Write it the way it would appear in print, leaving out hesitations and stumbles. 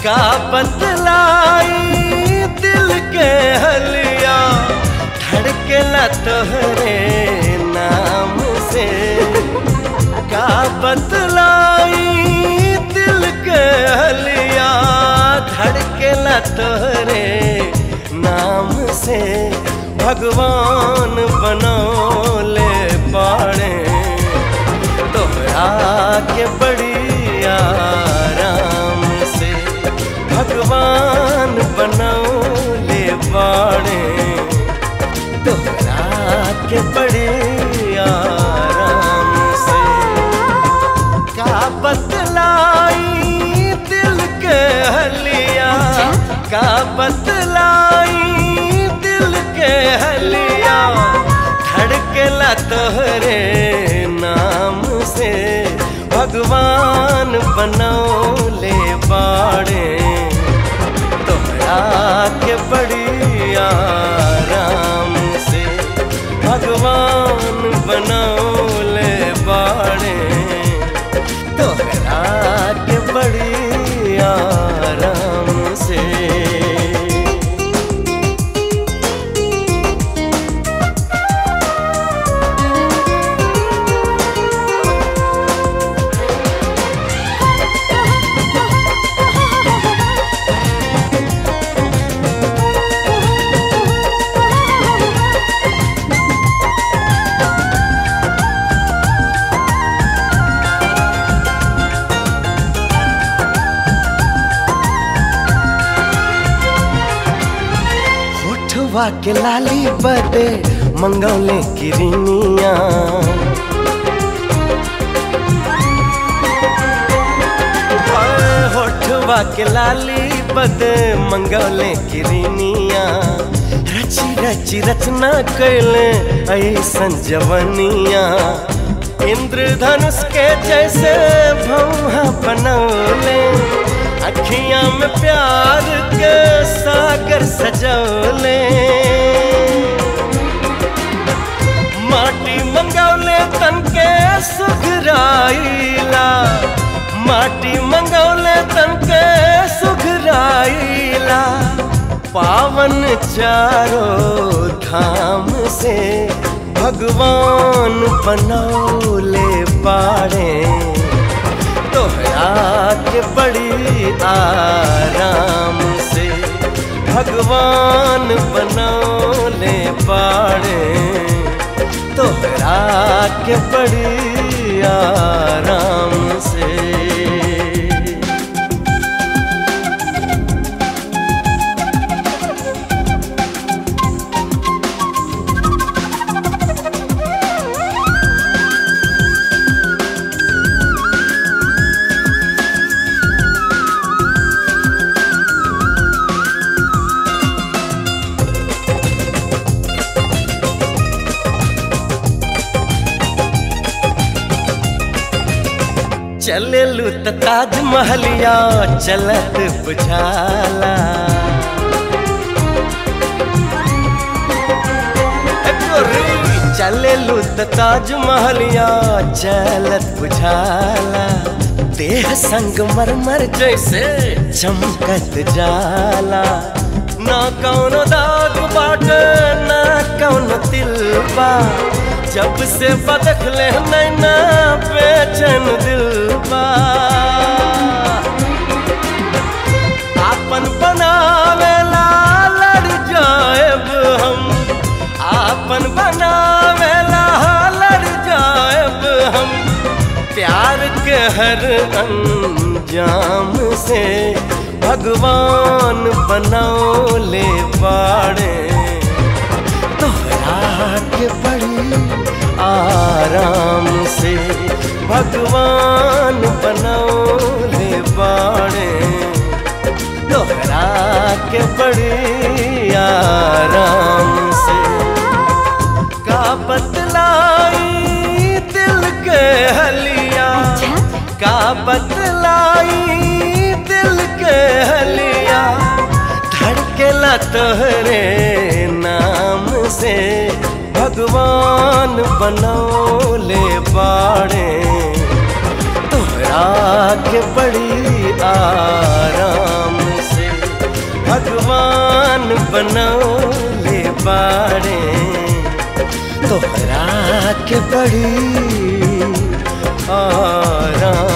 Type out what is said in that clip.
का बतलाई दिल के हलिया धड़केला तोहरे नाम से। का बतलाई दिल के हलिया धड़केला तोहरे नाम से। भगवान बनौले बाड़े तोहरा के बड़ी आराम से। भगवान बनौले बाड़े तोहरा के बड़ी आराम से। का बतलाई दिल के हलिया का बतलाई दिल के हलिया धड़केला तोहरे नाम से। भगवान बनौले बाड़े तोहरा के बड़ी आराम से। भगवान बनौले बाड़े तोहरा के बड़ी आराम से। होठवा के लाली बदे मंगौले किरनिया। होठवा के लाली बदे मंगौले किरनिया। रची रची रचना कैले ऐसन जवनिया। इंद्रधनुष के जैसे भौहा बनौले अखियां में प्यार के सागर सजौले। माटी मंगौले तन के सुघराइला। माटी मंगौले तन के सुघराइला। पावन चारों धाम से भगवान बनौले बाड़े तोहरा के बड़ी आराम से। भगवान बनौले बाड़े तोहरा के बड़ी आराम से। चलेलू त ताजमहलिया चलत बुझाला। चलेलू त ताजमहलिया चलत बुझाला। देह संग मरमर जैसे चमकत जाला। ना कौनो दाग बाटे ना कौनो तिलबा। जब से बदखले नैना बेचैन दिल बा। आपन बनावेला लड़ जाएब हम। आपन बनावेला लड़ जाएब हम। प्यार के हर अंजाम से भगवान बनौले बाड़े तोहरा के बड़ी आराम से। भगवान बनौले बाड़े तोहरा के बड़ी आराम से। का बतलाई दिल के हलिया का बतलाई दिल के हलिया धड़केला तोहरे नाम से। भगवान बनौले बाड़े तोहरा के बड़ी आराम भगवान बनौले बाड़े तोहरा के बड़ी आराम